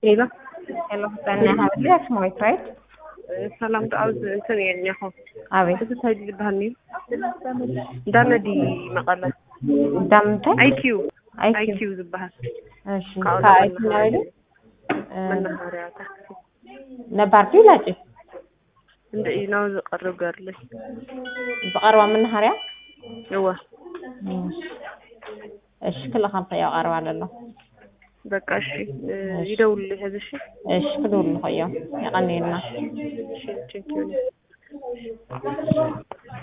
هلا يلا استنى هبدي اسمعك رايت سلام عاوز انتن يعني اخو ابي بس هاجي بهني دي مقالة دمت اي كيو زبها እሺ قاعدة ካይት ነው من نهاريا ነባርቲ ላጭ እንደ ነው ዝቀርብ ጋርለሽ بقروا من نهاريا هو እሺ كل خمسة يا قرب على الله በቃ እሺ ይደውልልኝ እሺ እሺ ክዱል ነው ያው ያቀኒና እሺ ቴንኪው